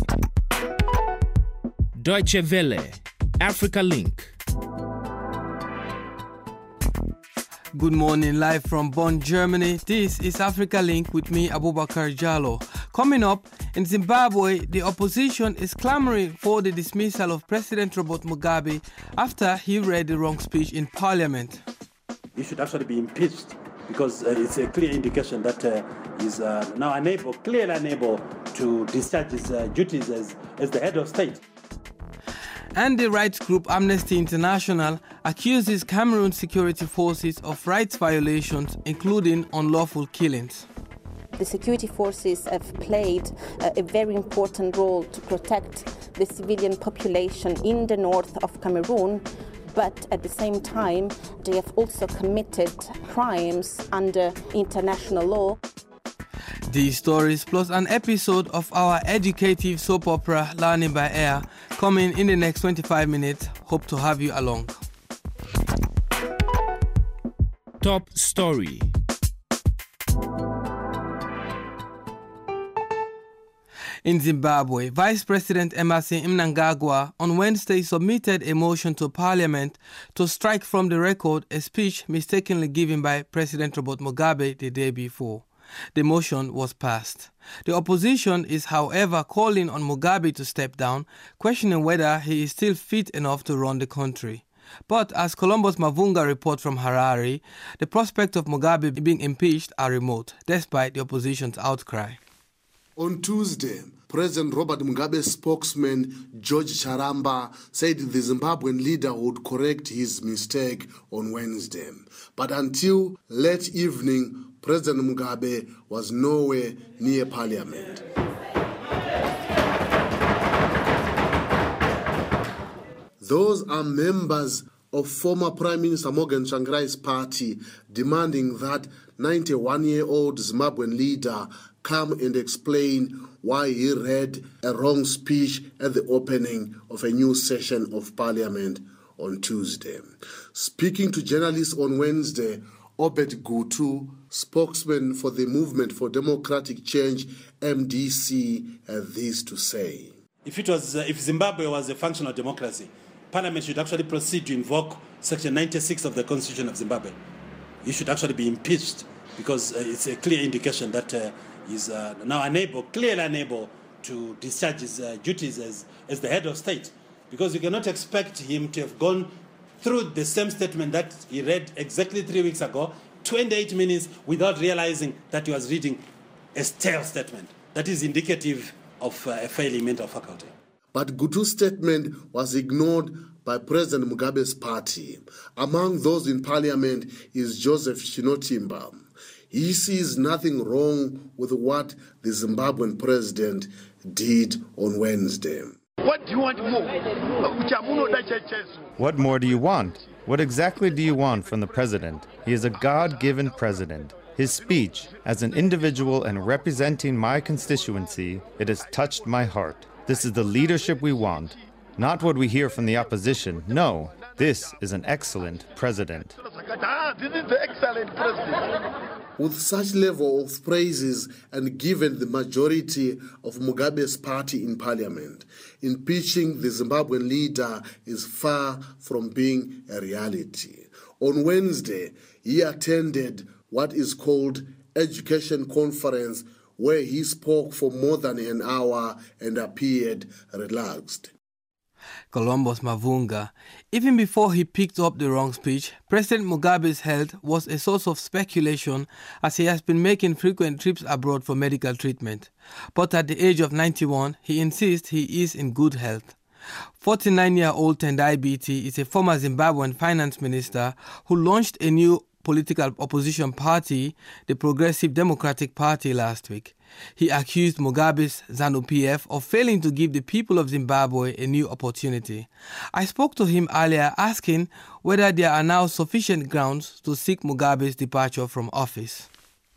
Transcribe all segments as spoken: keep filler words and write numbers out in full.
Deutsche Welle, Africa Link. Good morning, live from Bonn, Germany. This is Africa Link with me, Abubakar Jallo. Coming up, in Zimbabwe, the opposition is clamoring for the dismissal of President Robert Mugabe after he read the wrong speech in parliament. He should actually be impeached because uh, it's a clear indication that uh, he's uh, now unable, clearly unable to discharge his uh, duties as, as the head of state. And the rights group Amnesty International accuses Cameroon security forces of rights violations, including unlawful killings. The security forces have played uh, a very important role to protect the civilian population in the north of Cameroon, but at the same time, they have also committed crimes under international law. These stories plus an episode of our educative soap opera Learning by Air coming in the next twenty-five minutes. Hope to have you along. Top story. In Zimbabwe, Vice President Emmerson Mnangagwa on Wednesday submitted a motion to Parliament to strike from the record a speech mistakenly given by President Robert Mugabe the day before. The motion was passed. The opposition is, however, calling on Mugabe to step down, questioning whether he is still fit enough to run the country. But as Columbus Mavunga reports from Harare, the prospect of Mugabe being impeached are remote, despite the opposition's outcry. On Tuesday, President Robert Mugabe's spokesman, George Charamba, said the Zimbabwean leader would correct his mistake on Wednesday. But until late evening, President Mugabe was nowhere near Parliament. Those are members of former Prime Minister Morgan Tsvangirai's party demanding that ninety-one-year-old Zimbabwean leader come and explain why he read a wrong speech at the opening of a new session of Parliament on Tuesday. Speaking to journalists on Wednesday, Obed Gutu, spokesman for the Movement for Democratic Change, M D C, had this to say. If it was, uh, if Zimbabwe was a functional democracy, Parliament should actually proceed to invoke Section ninety-six of the Constitution of Zimbabwe. He should actually be impeached because uh, it's a clear indication that uh, he's uh, now unable, clearly unable to discharge his uh, duties as, as the head of state. Because you cannot expect him to have gone through the same statement that he read exactly three weeks ago, twenty-eight minutes, without realizing that he was reading a stale statement. That is indicative of uh, a failing mental faculty. But Gutu's statement was ignored by President Mugabe's party. Among those in Parliament is Joseph Chinotimba. He sees nothing wrong with what the Zimbabwean president did on Wednesday. What do you want more? What more do you want? What exactly do you want from the president? He is a God-given president. His speech, as an individual and representing my constituency, it has touched my heart. This is the leadership we want, not what we hear from the opposition. No, this is an excellent president. This is the excellent president. With such level of praises and given the majority of Mugabe's party in parliament, impeaching the Zimbabwean leader is far from being a reality. On Wednesday, he attended what is called Education Conference, where he spoke for more than an hour and appeared relaxed. Columbus Mavunga. Even before he picked up the wrong speech, President Mugabe's health was a source of speculation as he has been making frequent trips abroad for medical treatment. But at the age of ninety-one, he insists he is in good health. forty-nine-year-old Tendai Biti is a former Zimbabwean finance minister who launched a new political opposition party, the Progressive Democratic Party, last week. He accused Mugabe's ZANU-P F of failing to give the people of Zimbabwe a new opportunity. I spoke to him earlier asking whether there are now sufficient grounds to seek Mugabe's departure from office.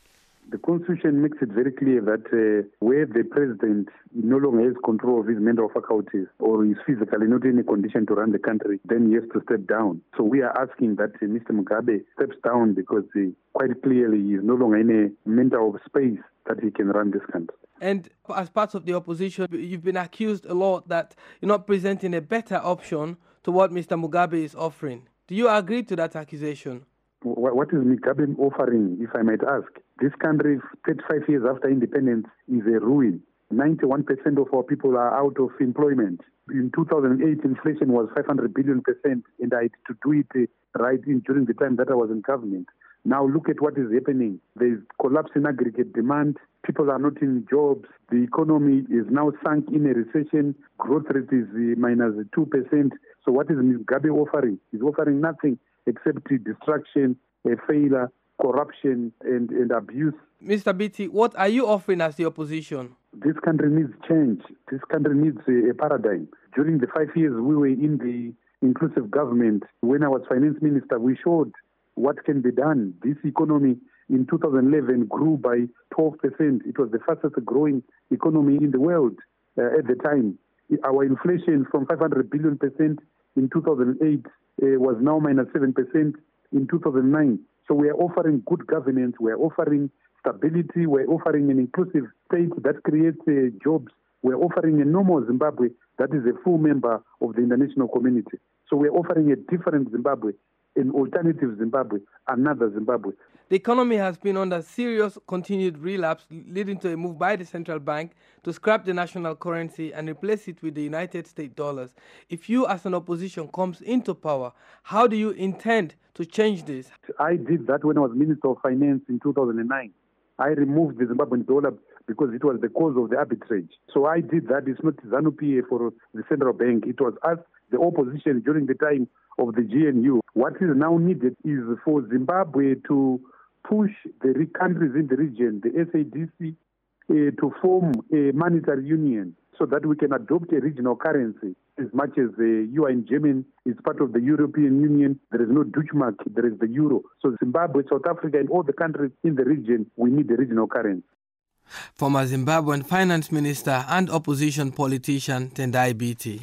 The Constitution makes it very clear that uh, where the president no longer has control of his mental faculties or is physically not in a condition to run the country, then he has to step down. So we are asking that uh, Mister Mugabe steps down because uh, quite clearly he is no longer in a mental space that he can run this country. And as part of the opposition, you've been accused a lot that you're not presenting a better option to what Mister Mugabe is offering. Do you agree to that accusation? What is Mugabe offering, if I might ask? This country, thirty-five years after independence, is a ruin. ninety-one percent of our people are out of employment. In two thousand eight, inflation was five hundred billion percent, and I had to do it right in during the time that I was in government. Now look at what is happening. There is collapse in aggregate demand. People are not in jobs. The economy is now sunk in a recession. Growth rate is minus two percent. So what is Mugabe offering? He's offering nothing except destruction, failure, corruption, and, and abuse. Mister Biti, what are you offering as the opposition? This country needs change. This country needs a, a paradigm. During the five years we were in the inclusive government, when I was finance minister, we showed what can be done. This economy in two thousand eleven grew by twelve percent. It was the fastest growing economy in the world uh, at the time. Our inflation from five hundred billion percent in two thousand eight uh, was now minus seven percent in two thousand nine. So we are offering good governance, we are offering stability, we are offering an inclusive state that creates uh, jobs. We are offering a normal Zimbabwe that is a full member of the international community. So we are offering a different Zimbabwe, an alternative Zimbabwe, another Zimbabwe. The economy has been under serious continued relapse, leading to a move by the central bank to scrap the national currency and replace it with the United States dollars. If you as an opposition comes into power, how do you intend to change this? I did that when I was Minister of Finance in two thousand nine. I removed the Zimbabwean dollar because it was the cause of the arbitrage. So I did that. It's not ZANU-P F for the central bank. It was us, the opposition, during the time of the G N U. What is now needed is for Zimbabwe to push the countries in the region, the S A D C, uh, to form a monetary union so that we can adopt a regional currency. As much as uh, you are in Germany, it's part of the European Union, there is no Deutschmark, there is the euro. So Zimbabwe, South Africa, and all the countries in the region, we need a regional currency. Former Zimbabwean finance minister and opposition politician Tendai Biti.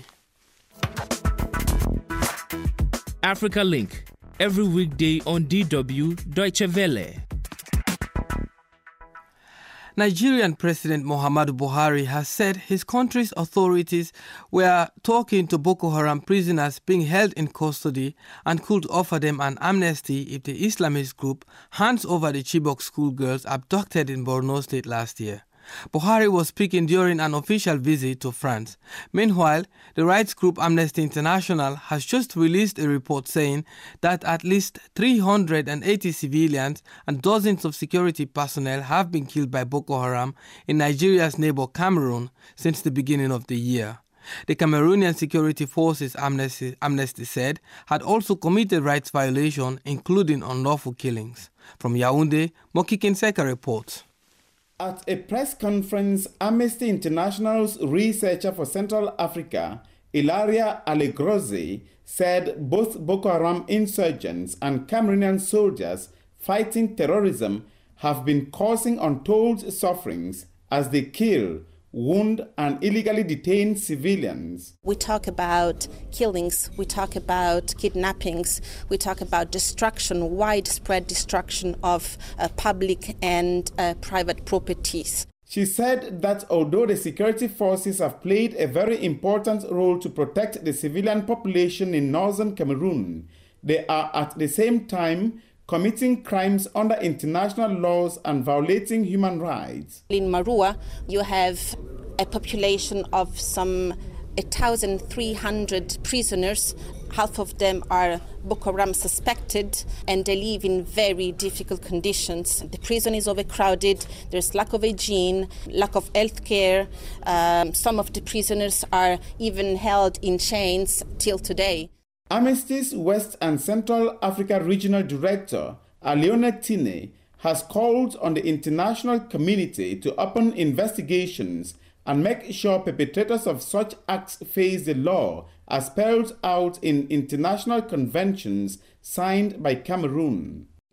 Africa Link, every weekday on D W Deutsche Welle. Nigerian President Muhammadu Buhari has said his country's authorities were talking to Boko Haram prisoners being held in custody and could offer them an amnesty if the Islamist group hands over the Chibok schoolgirls abducted in Borno State last year. Buhari was speaking during an official visit to France. Meanwhile, the rights group Amnesty International has just released a report saying that at least three hundred eighty civilians and dozens of security personnel have been killed by Boko Haram in Nigeria's neighbor Cameroon since the beginning of the year. The Cameroonian Security Forces, Amnesty, Amnesty said, had also committed rights violations, including unlawful killings. From Yaoundé, Moki Kinseka reports. At a press conference, Amnesty International's researcher for Central Africa, Ilaria Alegrozi, said both Boko Haram insurgents and Cameroonian soldiers fighting terrorism have been causing untold sufferings as they kill, wound, and illegally detain civilians. We talk about killings, we talk about kidnappings, we talk about destruction, widespread destruction of uh, public and uh, private properties. She said that although the security forces have played a very important role to protect the civilian population in northern Cameroon, they are at the same time committing crimes under international laws and violating human rights. In Marua, you have a population of some one thousand three hundred prisoners. Half of them are Boko Haram suspected, and they live in very difficult conditions. The prison is overcrowded, there's lack of hygiene, lack of health care. Um, some of the prisoners are even held in chains till today. Amnesty's West and Central Africa Regional Director, Aliona Tine, has called on the international community to open investigations and make sure perpetrators of such acts face the law as spelled out in international conventions signed by Cameroon.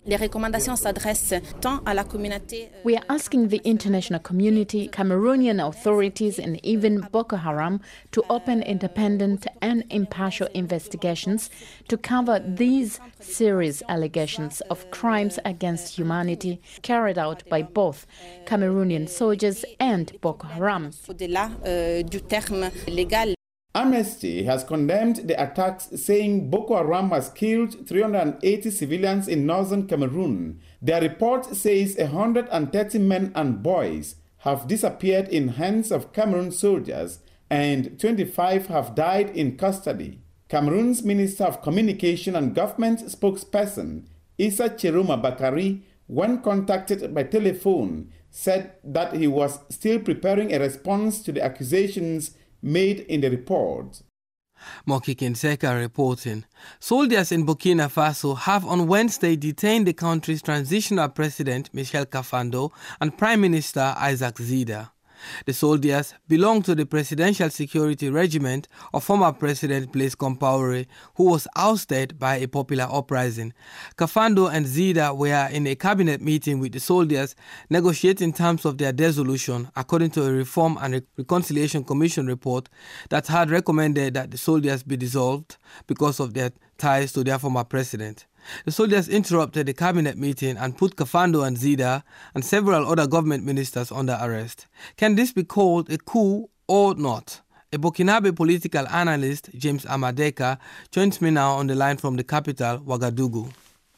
Les recommandations s'adressent tant à la communauté. We are asking the international community, Cameroonian authorities, and even Boko Haram to open independent and impartial investigations to cover these serious allegations of crimes against humanity carried out by both Cameroonian soldiers and Boko Haram. Au-delà euh, du terme légal. Amnesty has condemned the attacks, saying Boko Haram has killed three hundred eighty civilians in northern Cameroon. Their report says one hundred thirty men and boys have disappeared in hands of Cameroon soldiers and twenty-five have died in custody. Cameroon's Minister of Communication and Government spokesperson, Issa Chiroma Bakari, when contacted by telephone, said that he was still preparing a response to the accusations made in the report. Moki Kinseka reporting. Soldiers in Burkina Faso have on Wednesday detained the country's transitional president, Michel Kafando, and Prime Minister Isaac Zida. The soldiers belong to the Presidential Security Regiment of former President Blaise Compaoré, who was ousted by a popular uprising. Kafando and Zida were in a cabinet meeting with the soldiers negotiating terms of their dissolution, according to a Reform and Reconciliation Commission report that had recommended that the soldiers be dissolved because of their ties to their former president. The soldiers interrupted the cabinet meeting and put Kafando and Zida and several other government ministers under arrest. Can this be called a coup or not? A Burkinabe political analyst, James Amadeka, joins me now on the line from the capital, Ouagadougou.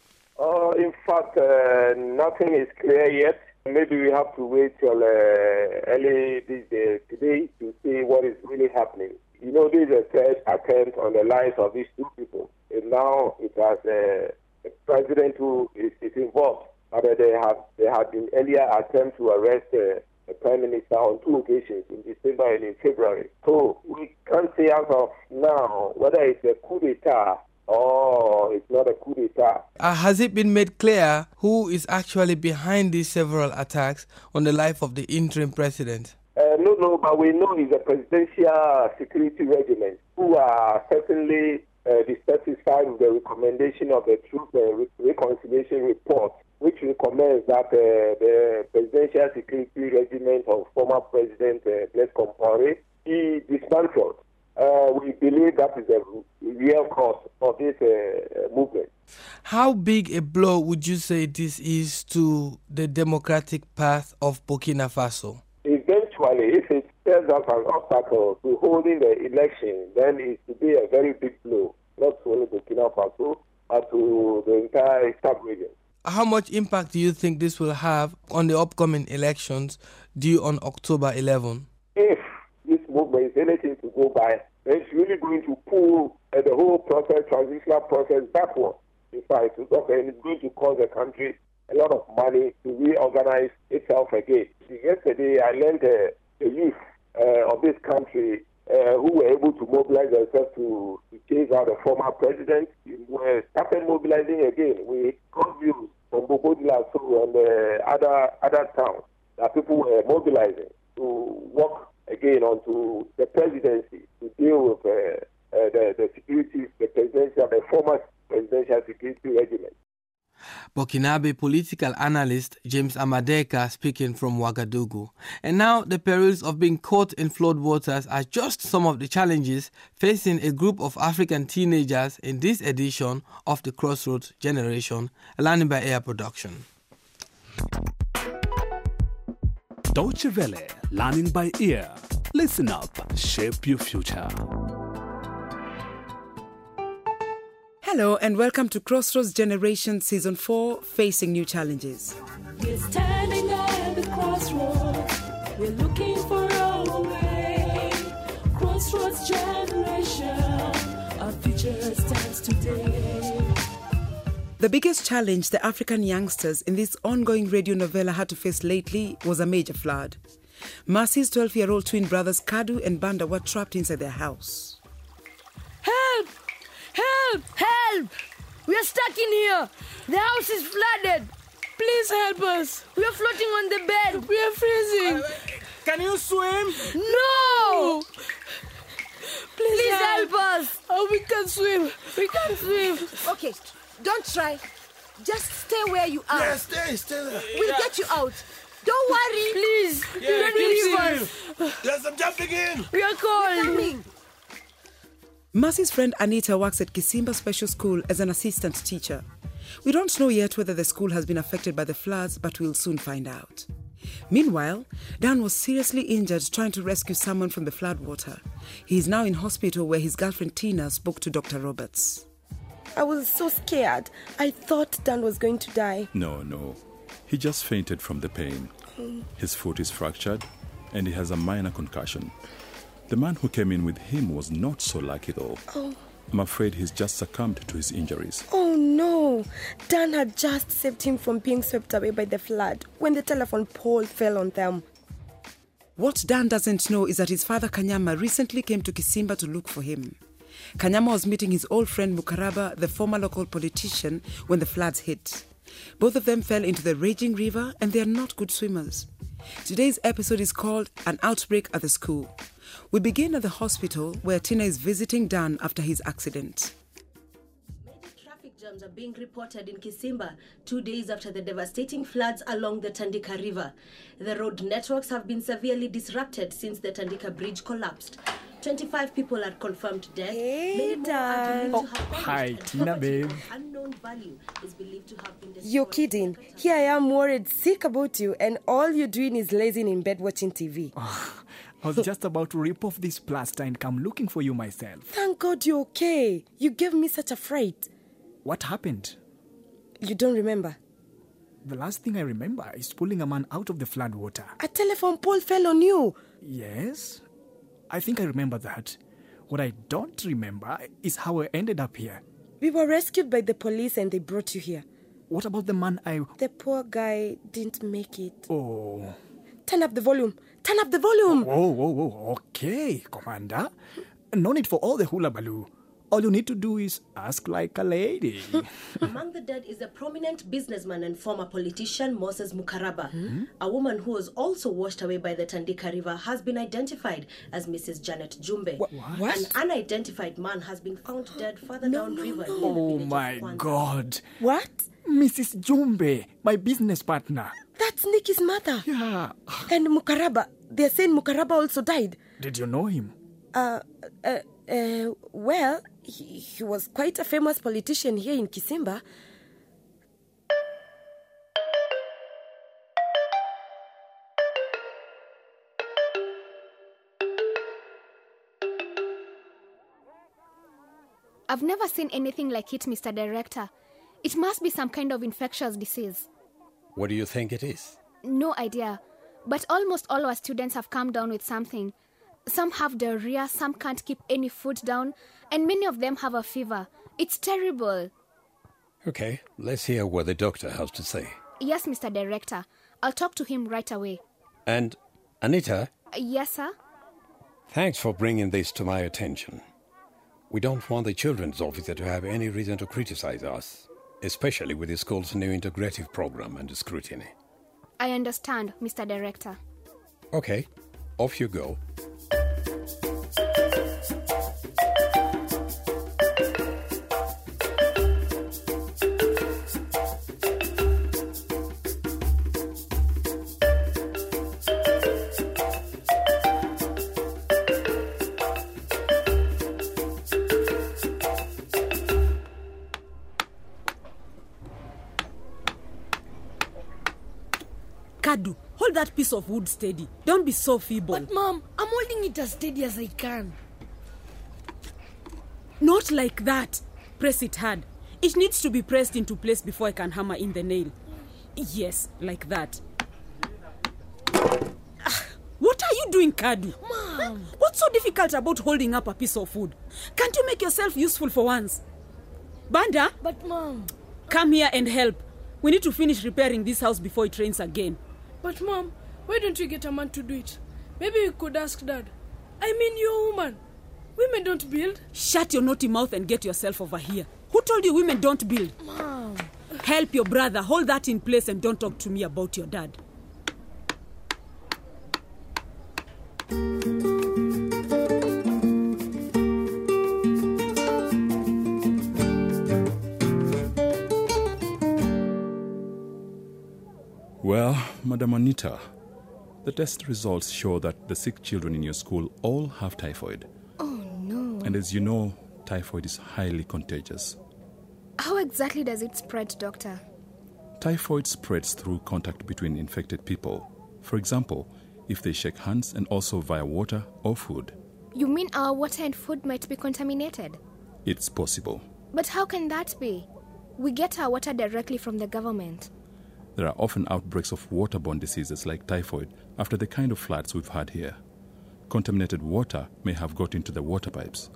Uh, in fact, uh, nothing is clear yet. Maybe we have to wait till uh, early this day, today to see what is really happening. You know, this is a third attempt on the lives of these two people. And now it has uh, a president who is, is involved. But uh, they have there have been earlier attempts to arrest uh, the prime minister on two occasions, in December and in February. So we can't say as of now whether it's a coup d'etat or it's not a coup d'etat. Uh, has it been made clear who is actually behind these several attacks on the life of the interim president? Uh, no, no, but we know it's a presidential security regiment who are certainly uh, dissatisfied with the recommendation of the Truth and Re- Reconciliation Report, which recommends that uh, the presidential security regiment of former President uh, Blaise Compaoré be dismantled. Uh, we believe that is the real cause of this uh, movement. How big a blow would you say this is to the democratic path of Burkina Faso? Eventually, if it serves as an obstacle to holding the election, then it will be a very big blow, not to only Burkina Faso, but to the entire sub-region. How much impact do you think this will have on the upcoming elections due on October eleventh? If this movement is anything to go by, then it's really going to pull uh, the whole process, transitional process, backward. In fact, it's going to cost the country a lot of money to reorganize itself again. Yesterday, I learned uh, the youth uh, of this country uh, who were able to mobilize themselves to, to chase out the former president. We were started mobilizing again. We got views from Bobo-Dioulasso and uh, other other towns that people were mobilizing to work again onto the presidency to deal with uh, uh, the, the security, the presidential, the former presidential security regiment. Burkinabe political analyst James Amadeka speaking from Ouagadougou. And now the perils of being caught in floodwaters are just some of the challenges facing a group of African teenagers in this edition of the Crossroads Generation, a Learning by Air production. Deutsche Welle, Learning by Ear. Listen up, shape your future. Hello and welcome to Crossroads Generation Season four, Facing New Challenges. We're standing at the crossroads. We're looking for our way. Crossroads Generation, our future stands today. The biggest challenge the African youngsters in this ongoing radio novella had to face lately was a major flood. Mercy's twelve-year-old twin brothers Kadu and Banda were trapped inside their house. Help! Help! Help! We are stuck in here. The house is flooded. Please help us. We are floating on the bed. We are freezing. Uh, can you swim? No! Please, Please help. help us. Oh, we can't swim. We can't swim. Okay, don't try. Just stay where you are. Yeah, stay, stay there. We'll Yeah. get you out. Don't worry. Please. Yeah, Don't keep leave still. us. Yes, I'm jumping in. We are cold. Coming. Mercy's friend Anita works at Kisimba Special School as an assistant teacher. We don't know yet whether the school has been affected by the floods, but we'll soon find out. Meanwhile, Dan was seriously injured trying to rescue someone from the floodwater. He is now in hospital where his girlfriend Tina spoke to Doctor Roberts. I was so scared. I thought Dan was going to die. No, no. He just fainted from the pain. Mm. His foot is fractured and he has a minor concussion. The man who came in with him was not so lucky though. Oh. I'm afraid he's just succumbed to his injuries. Oh no! Dan had just saved him from being swept away by the flood when the telephone pole fell on them. What Dan doesn't know is that his father Kanyama recently came to Kisimba to look for him. Kanyama was meeting his old friend Mukaraba, the former local politician, when the floods hit. Both of them fell into the raging river and they are not good swimmers. Today's episode is called An Outbreak at the School. We begin at the hospital where Tina is visiting Dan after his accident. Traffic jams are being reported in Kisimba two days after the devastating floods along the Tandika River. The road networks have been severely disrupted since the Tandika Bridge collapsed. twenty-five people are confirmed dead. Hey, Many more are Dan. believed to have perished, Hi, and Tina, property babe. of unknown value is believed to have been destroyed. You're kidding. Here I am worried sick about you, and all you're doing is lazing in bed watching T V. I was just about to rip off this plaster and come looking for you myself. Thank God you're okay. You gave me such a fright. What happened? You don't remember? The last thing I remember is pulling a man out of the flood water. A telephone pole fell on you. Yes, I think I remember that. What I don't remember is how I ended up here. We were rescued by the police and they brought you here. What about the man I... The poor guy didn't make it. Oh... Turn up the volume. Turn up the volume. Whoa, whoa, whoa. Okay, Commander. No need for all the hula baloo. All you need to do is ask like a lady. Among the dead is a prominent businessman and former politician Moses Mukaraba. Hmm? A woman who was also washed away by the Tandika River has been identified as Missus Janet Jumbe. What? What? An unidentified man has been found dead further No, down no, river. no. in the Oh village of my Kwanza. God. What? Missus Jumbe, my business partner. That's Nikki's mother. Yeah. And Mukaraba. They're saying Mukaraba also died. Did you know him? Uh, uh, uh, well, he, he was quite a famous politician here in Kisimba. I've never seen anything like it, Mister Director. It must be some kind of infectious disease. What do you think it is? No idea. But almost all our students have come down with something. Some have diarrhea, some can't keep any food down, and many of them have a fever. It's terrible. Okay, let's hear what the doctor has to say. Yes, Mister Director. I'll talk to him right away. And, Anita, Uh, yes, sir? thanks for bringing this to my attention. We don't want the children's officer to have any reason to criticize us, especially with the school's new integrative program and scrutiny. I understand, Mister Director. Okay, off you go. Kadu, hold that piece of wood steady. Don't be so feeble. But, Mom, I'm holding it as steady as I can. Not like that. Press it hard. It needs to be pressed into place before I can hammer in the nail. Yes, like that. Ah, what are you doing, Kadu? Mom! What's so difficult about holding up a piece of wood? Can't you make yourself useful for once? Banda? But, Mom... Come here and help. We need to finish repairing this house before it rains again. But, Mom, why don't you get a man to do it? Maybe you could ask Dad. I mean, you're a woman. Women don't build. Shut your naughty mouth and get yourself over here. Who told you women don't build? Mom. Help your brother. Hold that in place and don't talk to me about your dad. Madam Anita, the test results show that the sick children in your school all have typhoid. Oh, no. And as you know, typhoid is highly contagious. How exactly does it spread, Doctor? Typhoid spreads through contact between infected people. For example, if they shake hands, and also via water or food. You mean our water and food might be contaminated? It's possible. But how can that be? We get our water directly from the government. There are often outbreaks of waterborne diseases like typhoid after the kind of floods we've had here. Contaminated water may have got into the water pipes.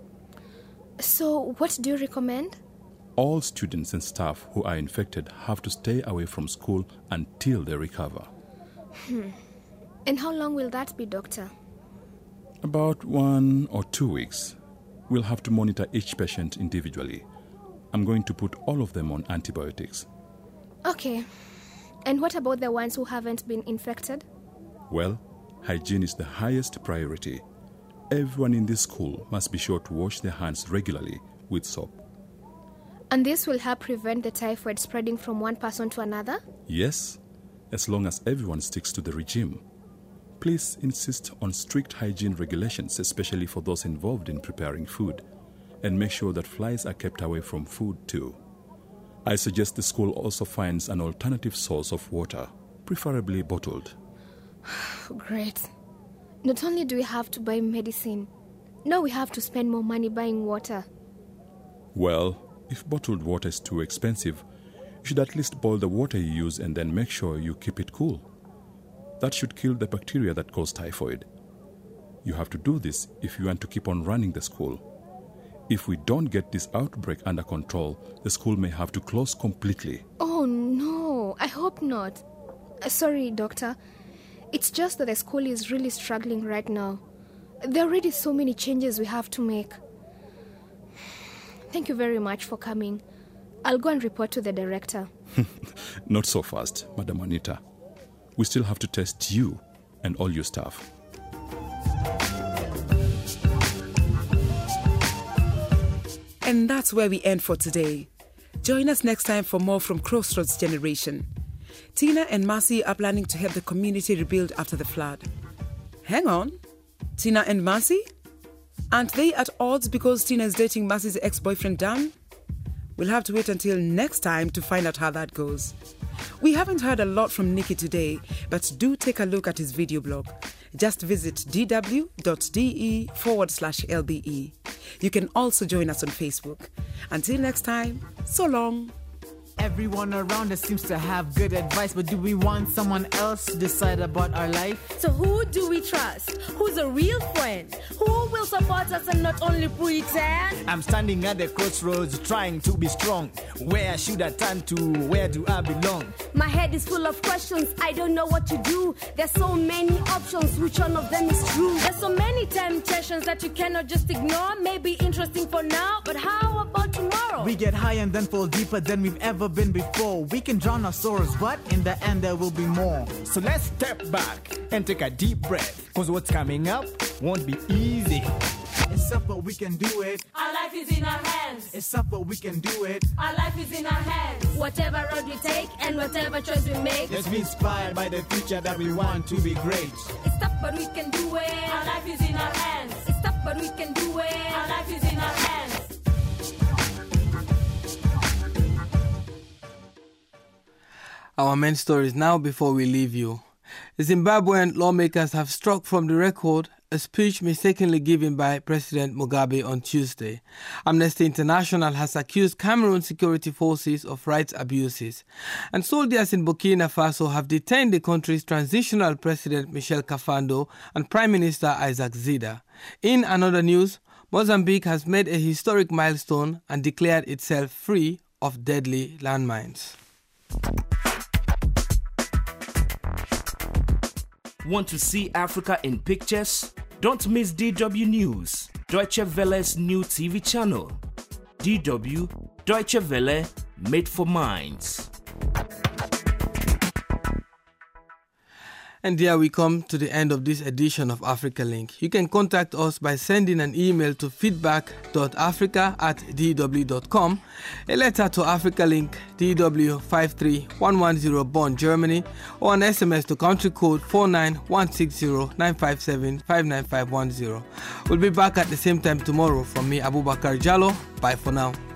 So, what do you recommend? All students and staff who are infected have to stay away from school until they recover. Hmm. And how long will that be, Doctor? About one or two weeks. We'll have to monitor each patient individually. I'm going to put all of them on antibiotics. Okay. And what about the ones who haven't been infected? Well, hygiene is the highest priority. Everyone in this school must be sure to wash their hands regularly with soap. And this will help prevent the typhoid spreading from one person to another? Yes, as long as everyone sticks to the regime. Please insist on strict hygiene regulations, especially for those involved in preparing food, and make sure that flies are kept away from food too. I suggest the school also finds an alternative source of water, preferably bottled. Great. Not only do we have to buy medicine, now we have to spend more money buying water. Well, if bottled water is too expensive, you should at least boil the water you use and then make sure you keep it cool. That should kill the bacteria that cause typhoid. You have to do this if you want to keep on running the school. If we don't get this outbreak under control, the school may have to close completely. Oh no, I hope not. Uh, sorry, Doctor. It's just that the school is really struggling right now. There are already so many changes we have to make. Thank you very much for coming. I'll go and report to the director. Not so fast, Madam Anita. We still have to test you and all your staff. And that's where we end for today. Join us next time for more from Crossroads Generation. Tina and Mercy are planning to help the community rebuild after the flood. Hang on. Tina and Mercy? Aren't they at odds because Tina is dating Mercy's ex-boyfriend Dan? We'll have to wait until next time to find out how that goes. We haven't heard a lot from Nicky today, but do take a look at his video blog. Just visit dw.de forward slash LBE. You can also join us on Facebook. Until next time, so long. Everyone around us seems to have good advice, but do we want someone else to decide about our life? So who do we trust? Who's a real friend? Who will support us and not only pretend? I'm standing at the crossroads trying to be strong. Where should I turn to? Where do I belong? My head is full of questions, I don't know what to do. There's so many options, which one of them is true? There's so many temptations that you cannot just ignore. Maybe interesting for now, but how about tomorrow? We get high and then fall deeper than we've ever been before. We can drown our sorrows, but in the end there will be more. So let's step back and take a deep breath, cause what's coming up won't be easy. It's up, but we can do it. Our life is in our hands. It's up, but we can do it. Our life is in our hands. Whatever road we take and whatever choice we make, let's be inspired by the future that we want to be great. It's tough, but we can do it. Our life is in our hands. It's tough, but we can do it. Our life is in our hands. Our main stories now before we leave you. Zimbabwean lawmakers have struck from the record a speech mistakenly given by President Mugabe on Tuesday. Amnesty International has accused Cameroon security forces of rights abuses. And soldiers in Burkina Faso have detained the country's transitional president Michel Kafando and Prime Minister Isaac Zida. In another news, Mozambique has made a historic milestone and declared itself free of deadly landmines. Want to see Africa in pictures? Don't miss D W News, Deutsche Welle's new T V channel. D W, Deutsche Welle, made for minds. And there we come to the end of this edition of Africa Link. You can contact us by sending an email to feedback dot africa at d w dot com, a letter to Africa Link, D W five three one one zero Bonn, Germany, or an S M S to country code four nine one six zero nine five seven five nine five one zero. We'll be back at the same time tomorrow. From me, Abubakar Jallo. Bye for now.